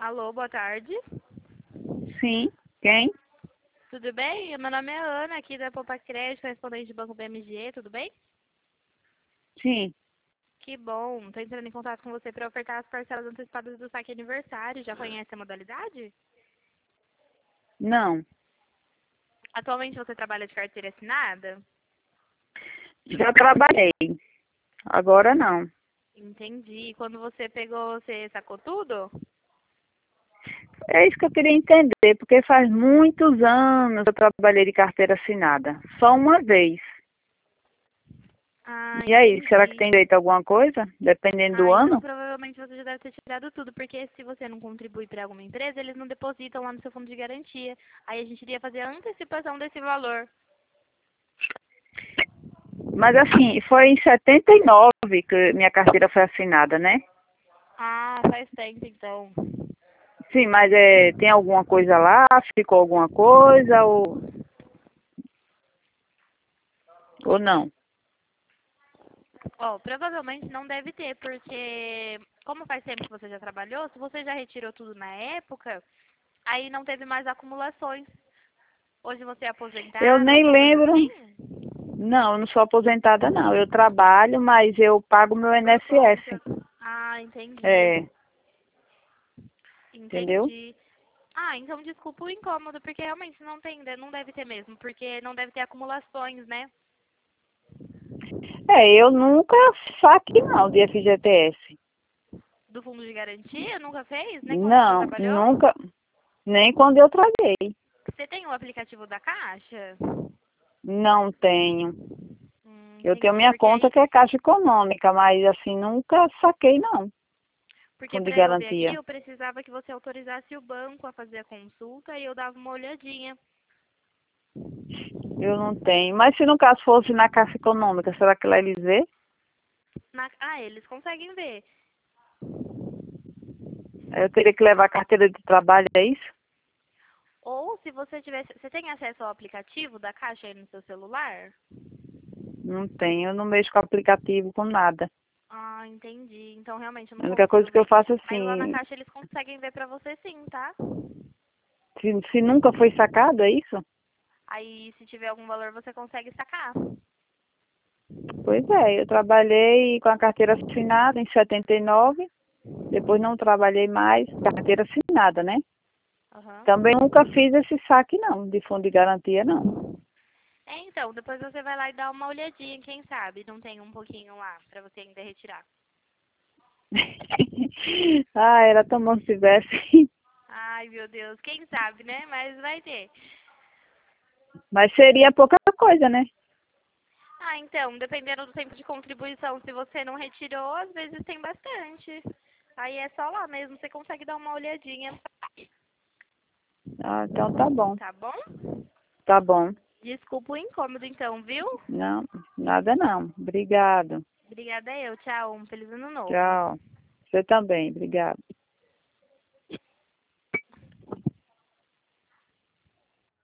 Alô, boa tarde. Sim, quem? Tudo bem? Meu nome é Ana, aqui da Poupa Crédito, correspondente do Banco BMG, tudo bem? Sim, Que bom. Estou entrando em contato com você para ofertar as parcelas antecipadas do saque aniversário. Já conhece a modalidade? não. Atualmente você trabalha de carteira assinada? Já trabalhei, agora não. Entendi. Quando você pegou, você sacou tudo? É isso que eu queria entender, porque faz muitos anos eu trabalhei de carteira assinada, só uma vez. Ah, E aí, será que entendi. tem direito a alguma coisa, dependendo do Ah, então ano? provavelmente você já deve ter tirado tudo, porque se você não contribui para alguma empresa, eles não depositam lá no seu fundo de garantia. Aí a gente iria fazer a antecipação desse valor. Mas assim, foi em 79 que minha carteira foi assinada, né? Ah, faz tempo então. Sim, mas tem alguma coisa lá? Ficou alguma coisa ou não? Ó, provavelmente não deve ter, porque como faz tempo que você já trabalhou, se você já retirou tudo na época, aí não teve mais acumulações. Hoje você é Eu aposentado, nem alguma coisa lembro. assim? Não, eu não sou aposentada não. Eu trabalho, mas eu pago meu Por INSS. conta. Ah, entendi. É, entendeu? Entendi. Ah, então desculpa o incômodo, porque realmente não tem, não deve ter mesmo, porque não deve ter acumulações, né? Eu nunca saquei não de FGTS. Do fundo de garantia, nunca fez? Nem quando você Não, trabalhou? nunca, nem quando eu trabalhei. Você tem o aplicativo da Caixa? Não tenho. Eu tenho Entendi, minha porque conta aí que é Caixa Econômica, mas assim, nunca saquei não, Porque fundo de para eu ver aqui, garantia. eu precisava que você autorizasse o banco a fazer a consulta e eu dava uma olhadinha. Eu não tenho. Mas se no caso fosse na Caixa Econômica, será que lá eles vê? Ah, eles conseguem ver. Eu teria que levar a carteira de trabalho, é isso? Ou se você tivesse. Você tem acesso ao aplicativo da Caixa aí no seu celular? Não tenho, eu não mexo com aplicativo, com nada. Ah, entendi. Então realmente eu não A única consigo coisa que eu ver. faço Mas lá na assim, Caixa eles conseguem ver pra você sim, tá? se nunca foi sacado, é isso? Aí se tiver algum valor você consegue sacar. Pois é, eu trabalhei com a carteira assinada em 79, depois não trabalhei mais, carteira assinada, né? Aham. Também nunca fiz esse saque não, de fundo de garantia não. É, então, depois você vai lá e dá uma olhadinha, quem sabe não tem um pouquinho lá pra você ainda retirar. Ah, era tão bom se tivesse. Ai, meu Deus, quem sabe, né? Mas vai ter. Mas seria pouca coisa, né? Ah, então, dependendo do tempo de contribuição, se você não retirou, às vezes tem bastante. Aí é só lá mesmo, você consegue dar uma olhadinha, Ah, então tá bom, tá bom? tá bom. Desculpa o incômodo então, viu? Não, nada não. Obrigado. Obrigada eu, tchau, um feliz ano novo. Tchau. Você também, obrigado.